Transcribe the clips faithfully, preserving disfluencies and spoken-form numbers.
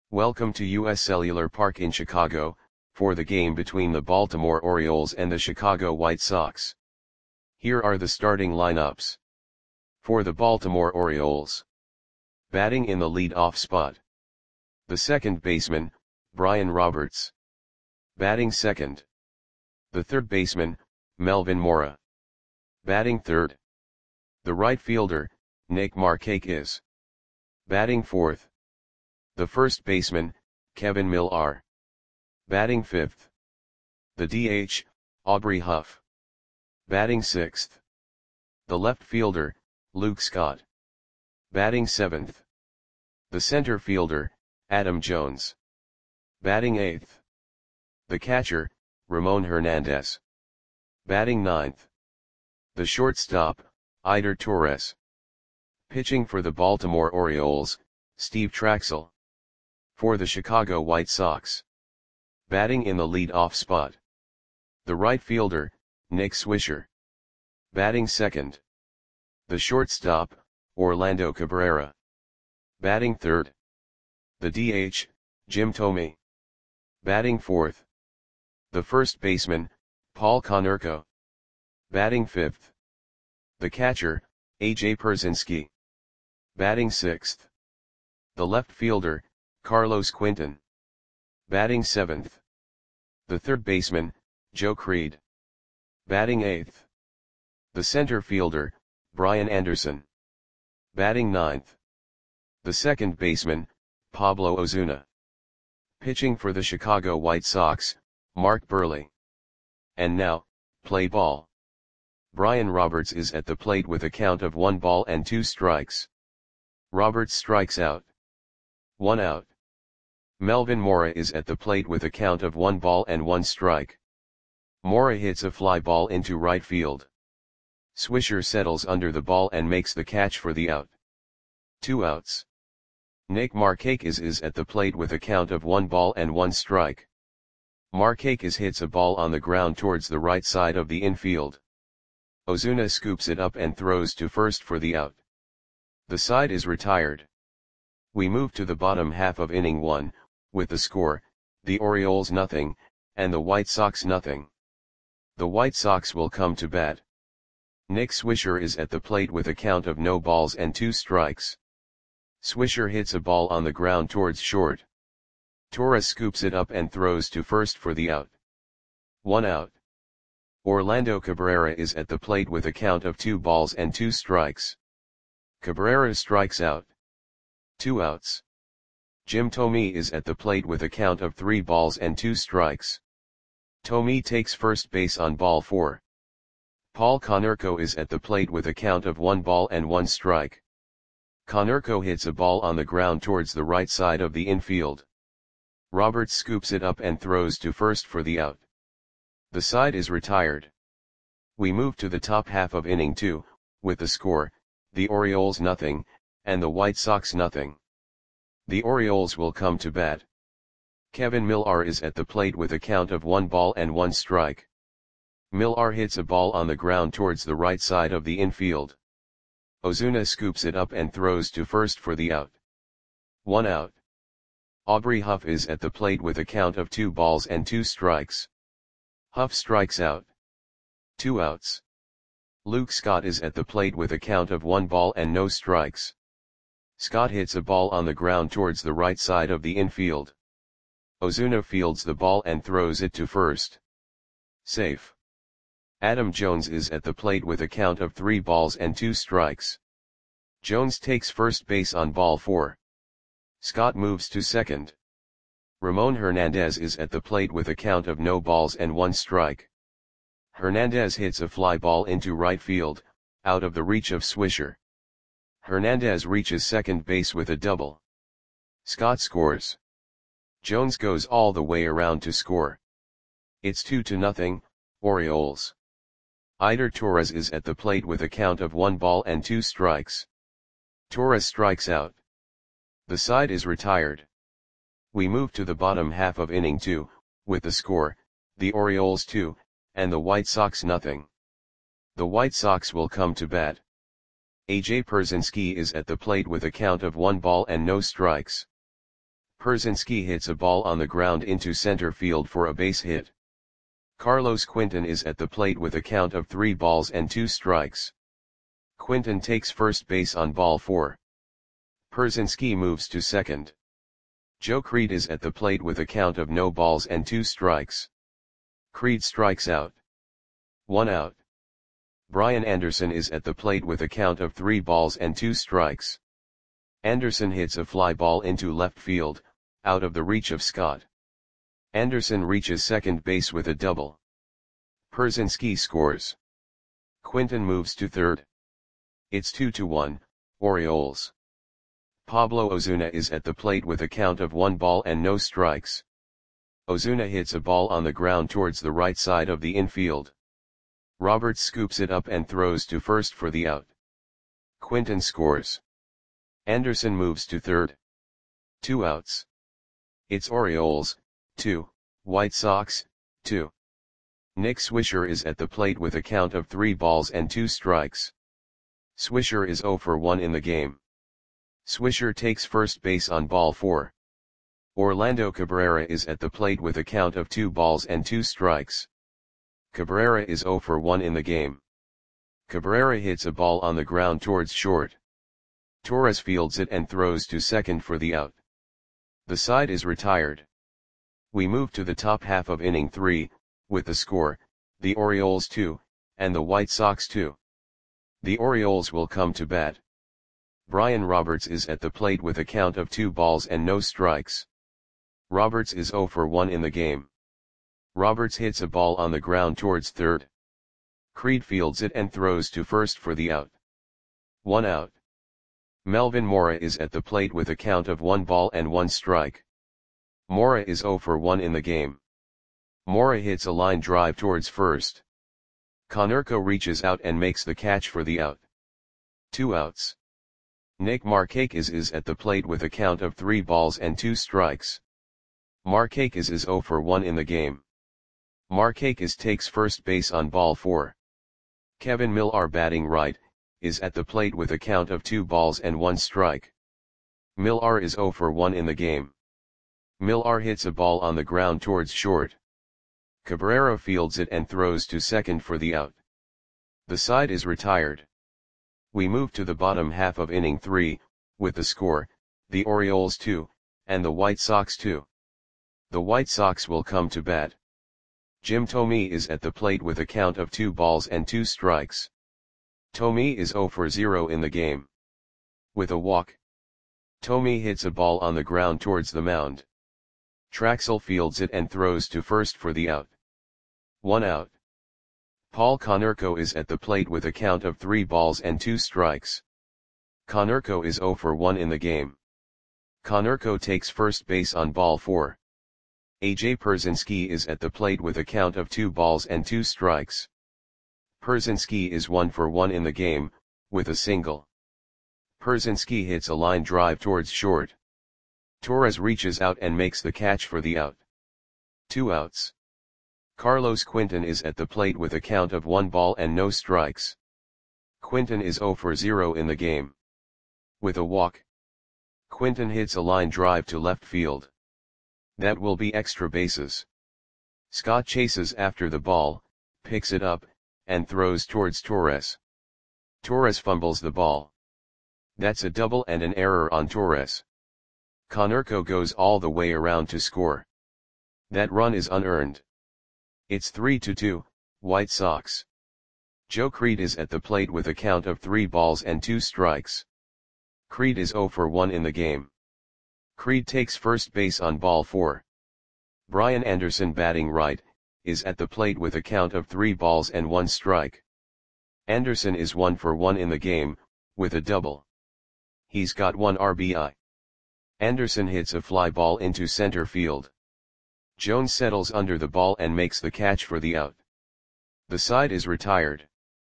Welcome to U S Cellular Park in Chicago, for the game between the Baltimore Orioles and the Chicago White Sox. Here are the starting lineups. For the Baltimore Orioles. Batting in the lead-off spot. The second baseman, Brian Roberts. Batting second. The third baseman, Melvin Mora. Batting third. The right fielder, Nick Markakis. Batting fourth. The first baseman, Kevin Millar. Batting fifth. The D H, Aubrey Huff. Batting sixth. The left fielder, Luke Scott. Batting seventh. The center fielder, Adam Jones. Batting eighth. The catcher, Ramon Hernandez. Batting ninth. The shortstop, Eider Torres. Pitching for the Baltimore Orioles, Steve Traxel. For the Chicago White Sox. Batting in the lead-off spot. The right fielder, Nick Swisher. Batting second. The shortstop, Orlando Cabrera. Batting third. The D H, Jim Thome. Batting fourth. The first baseman, Paul Konerko. Batting fifth. The catcher, A J Pierzynski. Batting sixth. The left fielder, Carlos Quinton. Batting seventh. The third baseman, Joe Creed. Batting eighth. The center fielder, Brian Anderson. Batting ninth. The second baseman, Pablo Ozuna. Pitching for the Chicago White Sox, Mark Buehrle. And now, play ball. Brian Roberts is at the plate with a count of one ball and two strikes. Roberts strikes out. One out. Melvin Mora is at the plate with a count of one ball and one strike. Mora hits a fly ball into right field. Swisher settles under the ball and makes the catch for the out. Two outs. Nick Markakis is at the plate with a count of one ball and one strike. Markakis hits a ball on the ground towards the right side of the infield. Ozuna scoops it up and throws to first for the out. The side is retired. We move to the bottom half of inning one, with the score, the Orioles nothing, and the White Sox nothing. The White Sox will come to bat. Nick Swisher is at the plate with a count of no balls and two strikes. Swisher hits a ball on the ground towards short. Torres scoops it up and throws to first for the out. One out. Orlando Cabrera is at the plate with a count of two balls and two strikes. Cabrera strikes out. Two outs. Jim Thome is at the plate with a count of three balls and two strikes. Thome takes first base on ball four. Paul Konerko is at the plate with a count of one ball and one strike. Konerko hits a ball on the ground towards the right side of the infield. Roberts scoops it up and throws to first for the out. The side is retired. We move to the top half of inning two, with the score, the Orioles nothing, and the White Sox nothing. The Orioles will come to bat. Kevin Millar is at the plate with a count of one ball and one strike. Millar hits a ball on the ground towards the right side of the infield. Ozuna scoops it up and throws to first for the out. One out. Aubrey Huff is at the plate with a count of two balls and two strikes. Huff strikes out. Two outs. Luke Scott is at the plate with a count of one ball and no strikes. Scott hits a ball on the ground towards the right side of the infield. Ozuna fields the ball and throws it to first. Safe. Adam Jones is at the plate with a count of three balls and two strikes. Jones takes first base on ball four. Scott moves to second. Ramon Hernandez is at the plate with a count of no balls and one strike. Hernandez hits a fly ball into right field, out of the reach of Swisher. Hernandez reaches second base with a double. Scott scores. Jones goes all the way around to score. It's two to nothing, Orioles. Eider Torres is at the plate with a count of one ball and two strikes. Torres strikes out. The side is retired. We move to the bottom half of inning two, with the score, the Orioles two, and the White Sox nothing. The White Sox will come to bat. A J Pierzynski is at the plate with a count of one ball and no strikes. Pierzynski hits a ball on the ground into center field for a base hit. Carlos Quinton is at the plate with a count of three balls and two strikes. Quinton takes first base on ball four. Pierzynski moves to second. Joe Creed is at the plate with a count of no balls and two strikes. Creed strikes out. One out. Brian Anderson is at the plate with a count of three balls and two strikes. Anderson hits a fly ball into left field, out of the reach of Scott. Anderson reaches second base with a double. Pierzynski scores. Quinton moves to third. It's two to one, Orioles. Pablo Ozuna is at the plate with a count of one ball and no strikes. Ozuna hits a ball on the ground towards the right side of the infield. Roberts scoops it up and throws to first for the out. Quinton scores. Anderson moves to third. Two outs. It's Orioles, two, White Sox, two. Nick Swisher is at the plate with a count of three balls and two strikes. Swisher is zero for one in the game. Swisher takes first base on ball four. Orlando Cabrera is at the plate with a count of two balls and two strikes. Cabrera is zero for one in the game. Cabrera hits a ball on the ground towards short. Torres fields it and throws to second for the out. The side is retired. We move to the top half of inning three, with the score, the Orioles two, and the White Sox two. The Orioles will come to bat. Brian Roberts is at the plate with a count of two balls and no strikes. Roberts is zero for one in the game. Roberts hits a ball on the ground towards third. Creed fields it and throws to first for the out. One out. Melvin Mora is at the plate with a count of one ball and one strike. Mora is zero for one in the game. Mora hits a line drive towards first. Konerko reaches out and makes the catch for the out. Two outs. Nick Markakis is at the plate with a count of three balls and two strikes. Markakis is zero for one in the game. Markakis takes first base on ball four. Kevin Millar, batting right, is at the plate with a count of two balls and one strike. Millar is zero for one in the game. Millar hits a ball on the ground towards short. Cabrera fields it and throws to second for the out. The side is retired. We move to the bottom half of inning three, with the score, the Orioles two, and the White Sox two. The White Sox will come to bat. Jim Thome is at the plate with a count of two balls and two strikes. Thome is zero for zero in the game. With a walk. Thome hits a ball on the ground towards the mound. Traxel fields it and throws to first for the out. One out. Paul Konerko is at the plate with a count of three balls and two strikes. Konerko is zero for one in the game. Konerko takes first base on ball four. A J Pierzynski is at the plate with a count of two balls and two strikes. Pierzynski is one for one in the game, with a single. Pierzynski hits a line drive towards short. Torres reaches out and makes the catch for the out. Two outs. Carlos Quinton is at the plate with a count of one ball and no strikes. Quinton is zero for zero in the game. With a walk. Quinton hits a line drive to left field. That will be extra bases. Scott chases after the ball, picks it up, and throws towards Torres. Torres fumbles the ball. That's a double and an error on Torres. Konerko goes all the way around to score. That run is unearned. It's three to two, White Sox. Joe Creed is at the plate with a count of three balls and two strikes. Creed is zero for one in the game. Creed takes first base on ball four. Brian Anderson, batting right, is at the plate with a count of three balls and one strike. Anderson is one for one in the game, with a double. He's got one R B I. Anderson hits a fly ball into center field. Jones settles under the ball and makes the catch for the out. The side is retired.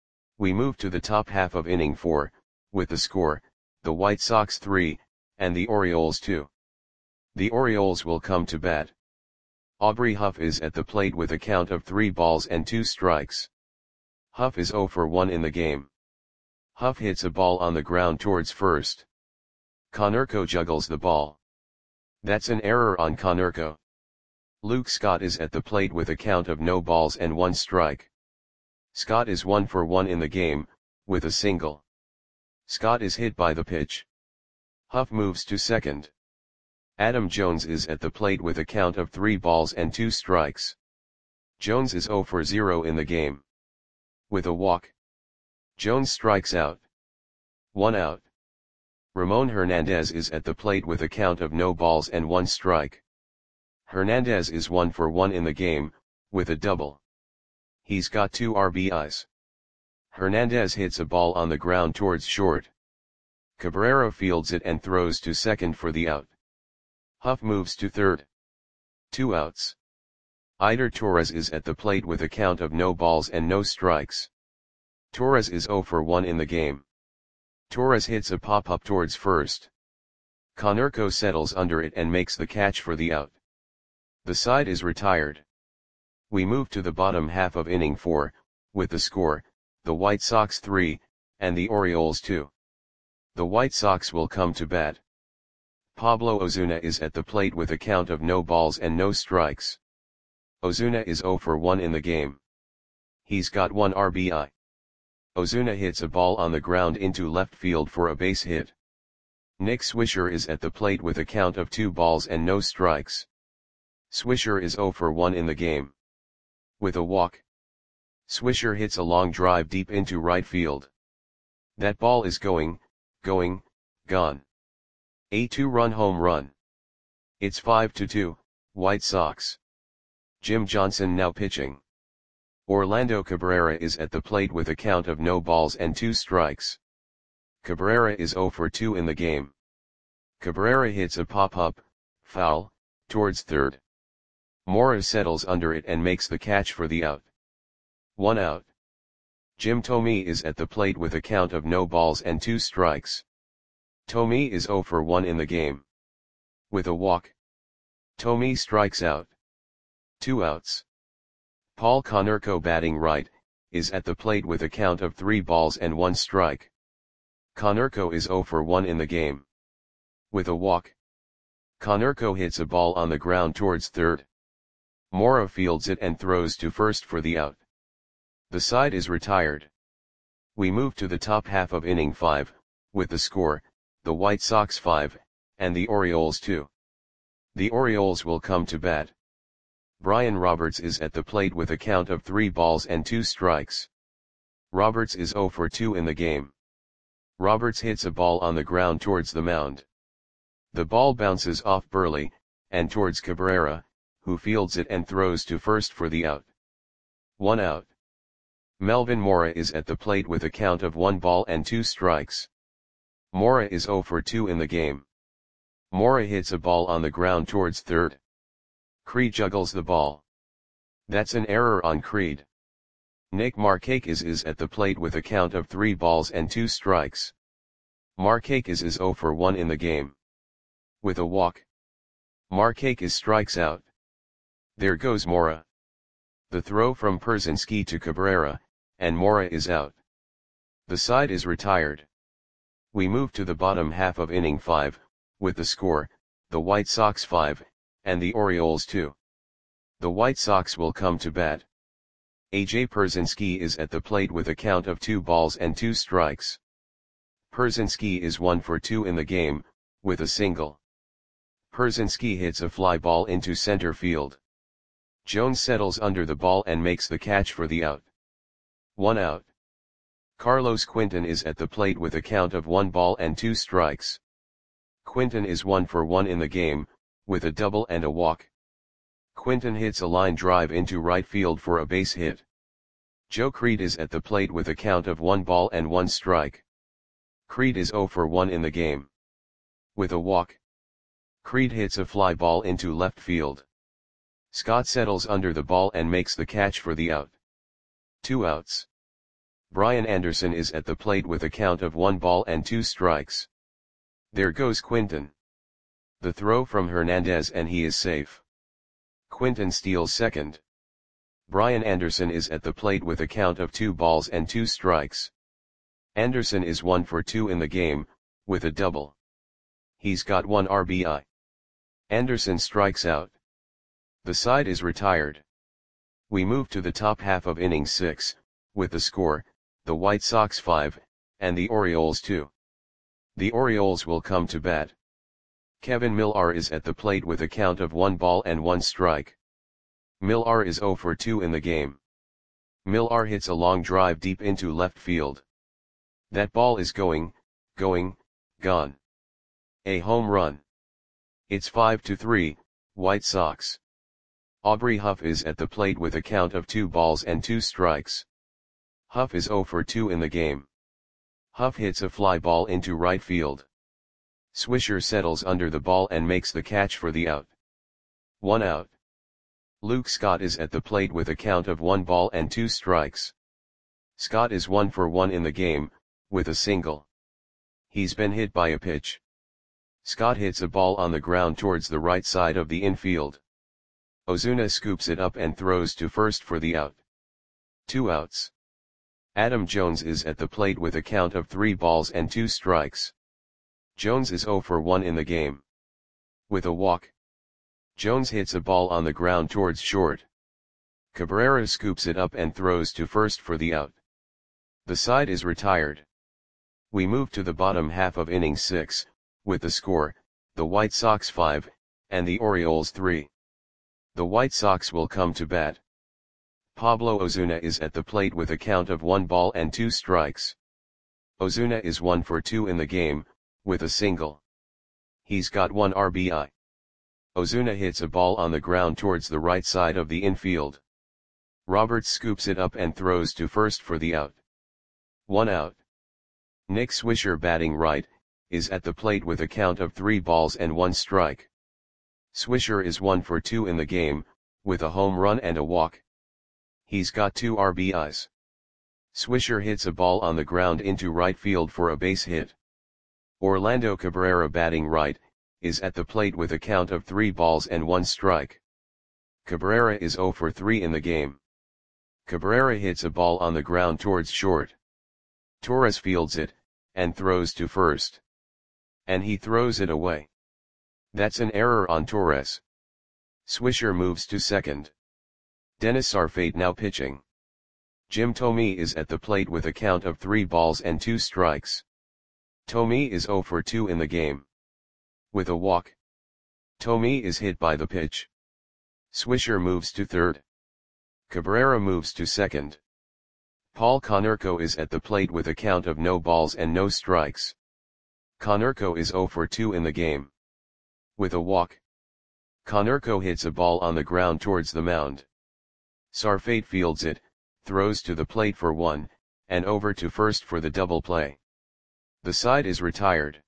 We move to the top half of inning four, with the score, the White Sox three, and the Orioles two. The Orioles will come to bat. Aubrey Huff is at the plate with a count of three balls and two strikes. Huff is zero for one in the game. Huff hits a ball on the ground towards first. Konerko juggles the ball. That's an error on Konerko. Luke Scott is at the plate with a count of no balls and one strike. Scott is one for one in the game, with a single. Scott is hit by the pitch. Huff moves to second. Adam Jones is at the plate with a count of three balls and two strikes. Jones is zero for zero in the game. With a walk, Jones strikes out. One out. Ramon Hernandez is at the plate with a count of no balls and one strike. Hernandez is one for one in the game, with a double. He's got two R B Is. Hernandez hits a ball on the ground towards short. Cabrera fields it and throws to second for the out. Huff moves to third. Two outs. Eider Torres is at the plate with a count of no balls and no strikes. Torres is zero for one in the game. Torres hits a pop-up towards first. Konerko settles under it and makes the catch for the out. The side is retired. We move to the bottom half of inning four, with the score, the White Sox three, and the Orioles two. The White Sox will come to bat. Pablo Ozuna is at the plate with a count of no balls and no strikes. Ozuna is zero for one in the game. He's got one R B I. Ozuna hits a ball on the ground into left field for a base hit. Nick Swisher is at the plate with a count of two balls and no strikes. Swisher is zero for one in the game. With a walk, Swisher hits a long drive deep into right field. That ball is going, going, gone. A two-run home run. It's five to two, White Sox. Jim Johnson now pitching. Orlando Cabrera is at the plate with a count of no balls and two strikes. Cabrera is zero for two in the game. Cabrera hits a pop-up, foul, towards third. Mora settles under it and makes the catch for the out. One out. Jim Thome is at the plate with a count of no balls and two strikes. Thome is zero for one in the game. With a walk, Thome strikes out. Two outs. Paul Konerko, batting right, is at the plate with a count of three balls and one strike. Konerko is zero for one in the game. With a walk, Konerko hits a ball on the ground towards third. Mora fields it and throws to first for the out. The side is retired. We move to the top half of inning five, with the score, the White Sox five, and the Orioles two. The Orioles will come to bat. Brian Roberts is at the plate with a count of three balls and two strikes. Roberts is zero for two in the game. Roberts hits a ball on the ground towards the mound. The ball bounces off Burley, and towards Cabrera, who fields it and throws to first for the out. One out. Melvin Mora is at the plate with a count of one ball and two strikes. Mora is zero for two in the game. Mora hits a ball on the ground towards third. Creed juggles the ball. That's an error on Creed. Nick Markakis is at the plate with a count of three balls and two strikes. Markakis is zero for one in the game. With a walk, Markakis strikes out. There goes Mora. The throw from Pierzynski to Cabrera, and Mora is out. The side is retired. We move to the bottom half of inning five, with the score, the White Sox five, and the Orioles two. The White Sox will come to bat. A J Pierzynski is at the plate with a count of two balls and two strikes. Pierzynski is one for two in the game, with a single. Pierzynski hits a fly ball into center field. Jones settles under the ball and makes the catch for the out. One out. Carlos Quinton is at the plate with a count of one ball and two strikes. Quinton is one for one in the game, with a double and a walk. Quinton hits a line drive into right field for a base hit. Joe Creed is at the plate with a count of one ball and one strike. Creed is zero for one in the game. With a walk, Creed hits a fly ball into left field. Scott settles under the ball and makes the catch for the out. Two outs. Brian Anderson is at the plate with a count of one ball and two strikes. There goes Quinton. The throw from Hernandez and he is safe. Quinton steals second. Brian Anderson is at the plate with a count of two balls and two strikes. Anderson is one for two in the game, with a double. He's got one R B I. Anderson strikes out. The side is retired. We move to the top half of inning six, with the score, the White Sox five, and the Orioles two. The Orioles will come to bat. Kevin Millar is at the plate with a count of one ball and one strike. Millar is oh for two in the game. Millar hits a long drive deep into left field. That ball is going, going, gone. A home run. It's five to three, White Sox. Aubrey Huff is at the plate with a count of two balls and two strikes. Huff is oh for two in the game. Huff hits a fly ball into right field. Swisher settles under the ball and makes the catch for the out. One out. Luke Scott is at the plate with a count of one ball and two strikes. Scott is one for one in the game, with a single. He's been hit by a pitch. Scott hits a ball on the ground towards the right side of the infield. Ozuna scoops it up and throws to first for the out. Two outs. Adam Jones is at the plate with a count of three balls and two strikes. Jones is oh for one in the game. With a walk. Jones hits a ball on the ground towards short. Cabrera scoops it up and throws to first for the out. The side is retired. We move to the bottom half of inning six, with the score, the White Sox five, and the Orioles three. The White Sox will come to bat. Pablo Ozuna is at the plate with a count of one ball and two strikes. Ozuna is one for two in the game, with a single. He's got one R B I. Ozuna hits a ball on the ground towards the right side of the infield. Roberts scoops it up and throws to first for the out. One out. Nick Swisher, batting right, is at the plate with a count of three balls and one strike. Swisher is one for two in the game, with a home run and a walk. He's got two R B Is. Swisher hits a ball on the ground into right field for a base hit. Orlando Cabrera, batting right, is at the plate with a count of three balls and one strike. Cabrera is oh for three in the game. Cabrera hits a ball on the ground towards short. Torres fields it, and throws to first. And he throws it away. That's an error on Torres. Swisher moves to second. Dennis Sarfate now pitching. Jim Thome is at the plate with a count of three balls and two strikes. Thome is oh for two in the game. With a walk. Thome is hit by the pitch. Swisher moves to third. Cabrera moves to second. Paul Konerko is at the plate with a count of no balls and no strikes. Konerko is oh for two in the game. With a walk. Konerko hits a ball on the ground towards the mound. Sarfate fields it, throws to the plate for one, and over to first for the double play. The side is retired.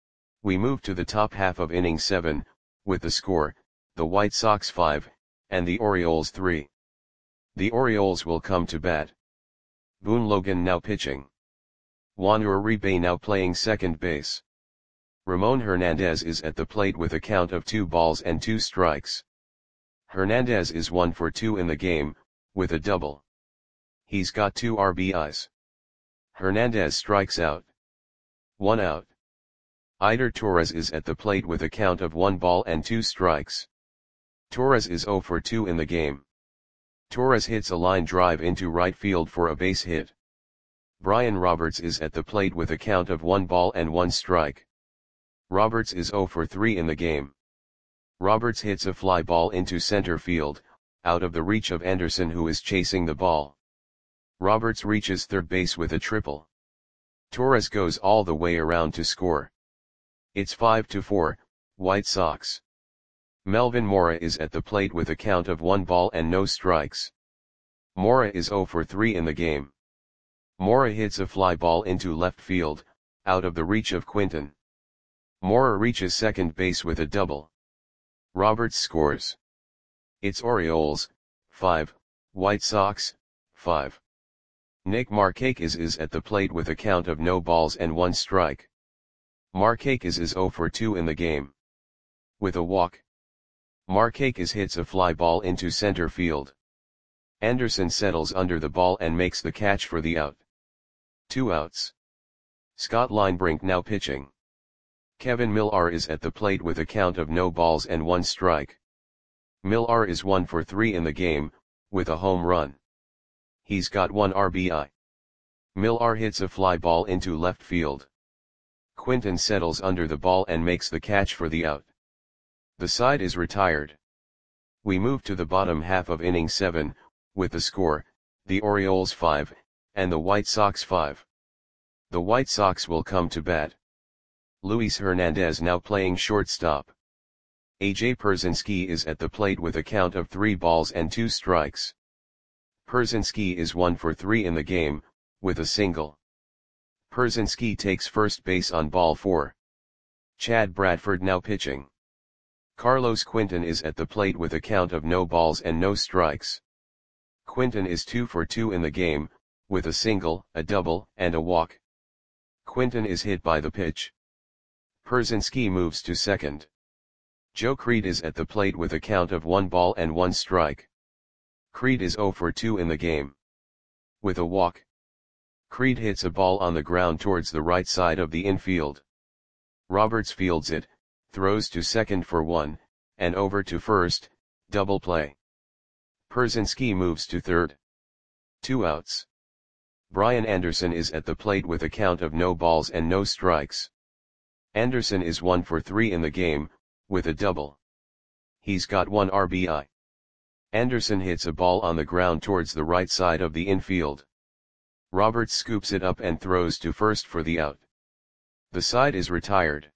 We move to the top half of inning seven, with the score, the White Sox five, and the Orioles three. The Orioles will come to bat. Boone Logan now pitching. Juan Uribe now playing second base. Ramon Hernandez is at the plate with a count of two balls and two strikes. Hernandez is one for two in the game, with a double. He's got two R B Is. Hernandez strikes out. One out. Eider Torres is at the plate with a count of one ball and two strikes. Torres is oh for two in the game. Torres hits a line drive into right field for a base hit. Brian Roberts is at the plate with a count of one ball and one strike. Roberts is oh for three in the game. Roberts hits a fly ball into center field, out of the reach of Anderson, who is chasing the ball. Roberts reaches third base with a triple. Torres goes all the way around to score. It's five to four, White Sox. Melvin Mora is at the plate with a count of one ball and no strikes. Mora is oh for three in the game. Mora hits a fly ball into left field, out of the reach of Quinton. Mora reaches second base with a double. Roberts scores. It's Orioles, five, White Sox, five. Nick Markakis is at the plate with a count of no balls and one strike. Markakis is oh for two in the game. With a walk. Markakis hits a fly ball into center field. Anderson settles under the ball and makes the catch for the out. Two outs. Scott Linebrink now pitching. Kevin Millar is at the plate with a count of no balls and one strike. Millar is one for three in the game, with a home run. He's got one R B I. Millar hits a fly ball into left field. Quinton settles under the ball and makes the catch for the out. The side is retired. We move to the bottom half of inning seven, with the score, the Orioles five, and the White Sox five. The White Sox will come to bat. Luis Hernandez now playing shortstop. A J Pierzynski is at the plate with a count of three balls and two strikes. Pierzynski is one for three in the game, with a single. Pierzynski takes first base on ball four. Chad Bradford now pitching. Carlos Quinton is at the plate with a count of no balls and no strikes. Quinton is two for two in the game, with a single, a double, and a walk. Quinton is hit by the pitch. Pierzynski moves to second. Joe Creed is at the plate with a count of one ball and one strike. Creed is zero for two in the game. With a walk. Creed hits a ball on the ground towards the right side of the infield. Roberts fields it, throws to second for one, and over to first, double play. Pierzynski moves to third. Two outs. Brian Anderson is at the plate with a count of no balls and no strikes. Anderson is one for three in the game, with a double. He's got one R B I. Anderson hits a ball on the ground towards the right side of the infield. Roberts scoops it up and throws to first for the out. The side is retired.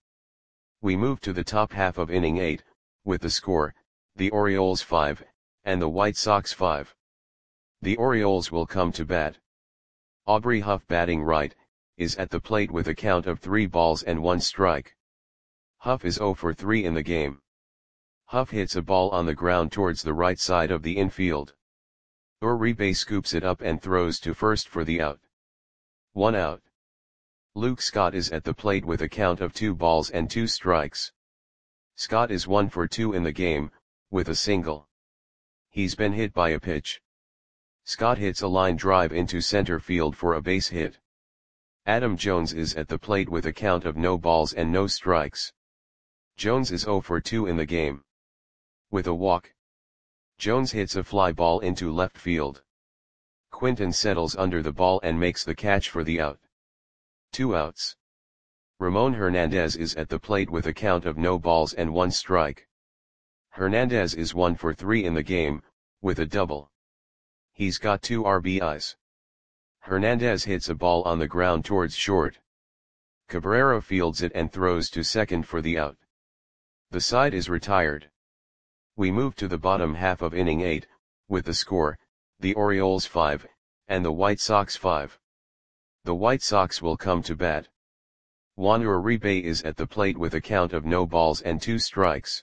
We move to the top half of inning eight, with the score, the Orioles five, and the White Sox five. The Orioles will come to bat. Aubrey Huff batting right, is at the plate with a count of three balls and one strike. Huff is zero for three in the game. Huff hits a ball on the ground towards the right side of the infield. Uribe scoops it up and throws to first for the out. One out. Luke Scott is at the plate with a count of two balls and two strikes. Scott is one for two in the game, with a single. He's been hit by a pitch. Scott hits a line drive into center field for a base hit. Adam Jones is at the plate with a count of no balls and no strikes. Jones is zero for two in the game. With a walk. Jones hits a fly ball into left field. Quinton settles under the ball and makes the catch for the out. Two outs. Ramon Hernandez is at the plate with a count of no balls and one strike. Hernandez is one for three in the game, with a double. He's got two R B Is. Hernandez hits a ball on the ground towards short. Cabrera fields it and throws to second for the out. The side is retired. We move to the bottom half of inning eight, with the score, the Orioles five, and the White Sox five. The White Sox will come to bat. Juan Uribe is at the plate with a count of no balls and two strikes.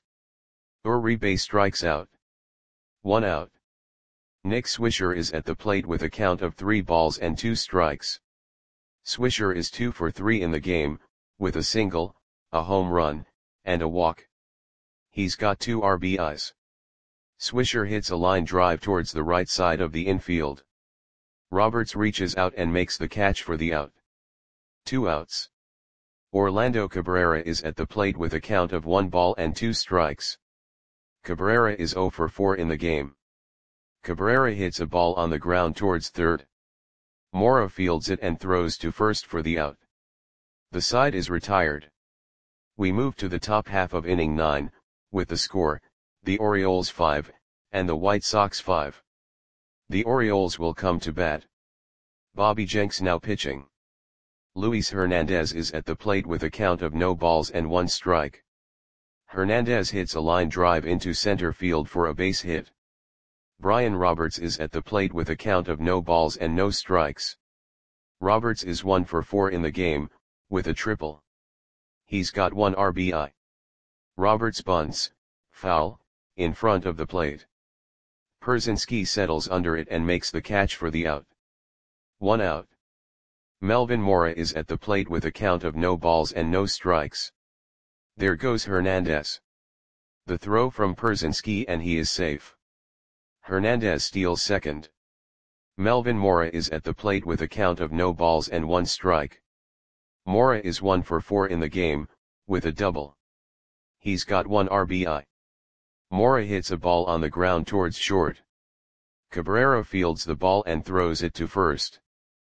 Uribe strikes out. One out. Nick Swisher is at the plate with a count of three balls and two strikes. Swisher is two for three in the game, with a single, a home run, and a walk. He's got two R B Is. Swisher hits a line drive towards the right side of the infield. Roberts reaches out and makes the catch for the out. Two outs. Orlando Cabrera is at the plate with a count of one ball and two strikes. Cabrera is zero for four in the game. Cabrera hits a ball on the ground towards third. Mora fields it and throws to first for the out. The side is retired. We move to the top half of inning nine, with the score, the Orioles five, and the White Sox five. The Orioles will come to bat. Bobby Jenks now pitching. Luis Hernandez is at the plate with a count of no balls and one strike. Hernandez hits a line drive into center field for a base hit. Brian Roberts is at the plate with a count of no balls and no strikes. Roberts is one for four in the game, with a triple. He's got one R B I. Roberts bunts, foul, in front of the plate. Pierzynski settles under it and makes the catch for the out. One out. Melvin Mora is at the plate with a count of no balls and no strikes. There goes Hernandez. The throw from Pierzynski and he is safe. Hernandez steals second. Melvin Mora is at the plate with a count of no balls and one strike. Mora is one for four in the game, with a double. He's got one R B I. Mora hits a ball on the ground towards short. Cabrera fields the ball and throws it to first.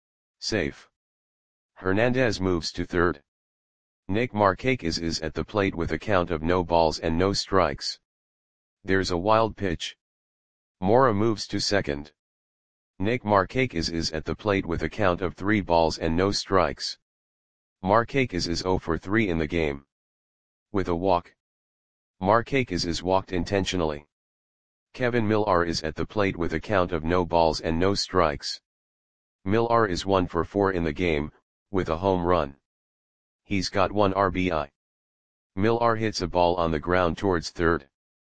Safe. Hernandez moves to third. Nick Markakis is at the plate with a count of no balls and no strikes. There's a wild pitch. Mora moves to second. Nick Markakis is at the plate with a count of three balls and no strikes. Markakis is zero for three in the game. With a walk. Markakis is walked intentionally. Kevin Millar is at the plate with a count of no balls and no strikes. Millar is one for four in the game, with a home run. He's got one R B I. Millar hits a ball on the ground towards third.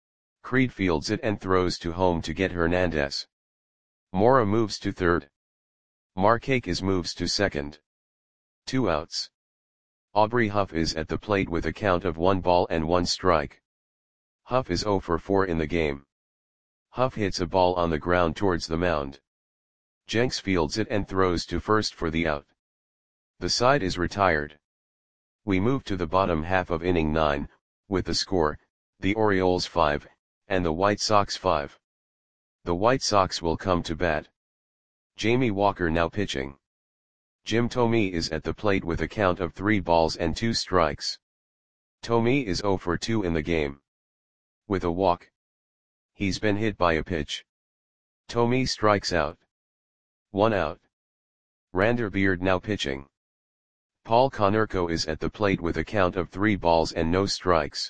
Creed fields it and throws to home to get Hernandez. Mora moves to third. Markakis moves to second. Two outs. Aubrey Huff is at the plate with a count of one ball and one strike. Huff is zero for four in the game. Huff hits a ball on the ground towards the mound. Jenks fields it and throws to first for the out. The side is retired. We move to the bottom half of inning nine, with the score, the Orioles five, and the White Sox five. The White Sox will come to bat. Jamie Walker now pitching. Jim Thome is at the plate with a count of three balls and two strikes. Thome is zero for two in the game. With a walk. He's been hit by a pitch. Thome strikes out. One out. Rander Beard now pitching. Paul Konerko is at the plate with a count of three balls and no strikes.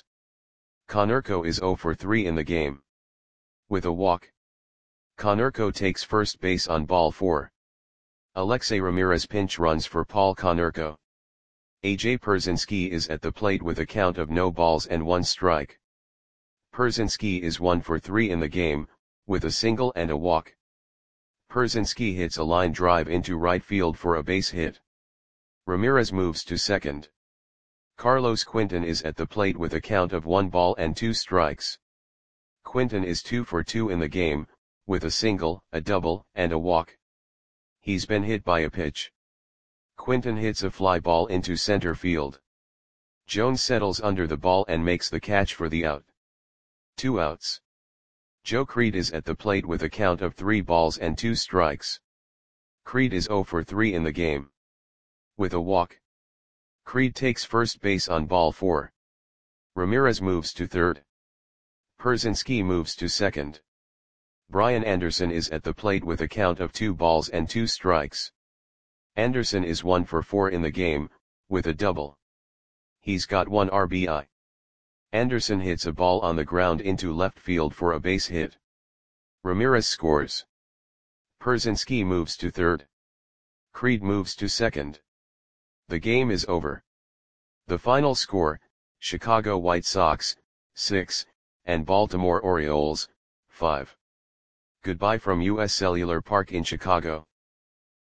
Konerko is zero for three in the game. With a walk. Konerko takes first base on ball four. Alexei Ramirez pinch runs for Paul Konerko. A J Pierzynski is at the plate with a count of no balls and one strike. Pierzynski is one for three in the game, with a single and a walk. Pierzynski hits a line drive into right field for a base hit. Ramirez moves to second. Carlos Quinton is at the plate with a count of one ball and two strikes. Quinton is two for two in the game, with a single, a double, and a walk. He's been hit by a pitch. Quinton hits a fly ball into center field. Jones settles under the ball and makes the catch for the out. Two outs. Joe Creed is at the plate with a count of three balls and two strikes. Creed is zero for three in the game. With a walk. Creed takes first base on ball four. Ramirez moves to third. Pierzynski moves to second. Brian Anderson is at the plate with a count of two balls and two strikes. Anderson is one for four in the game, with a double. He's got one R B I. Anderson hits a ball on the ground into left field for a base hit. Ramirez scores. Pierzynski moves to third. Creed moves to second. The game is over. The final score, Chicago White Sox, six, and Baltimore Orioles, five. Goodbye from U S Cellular Park in Chicago.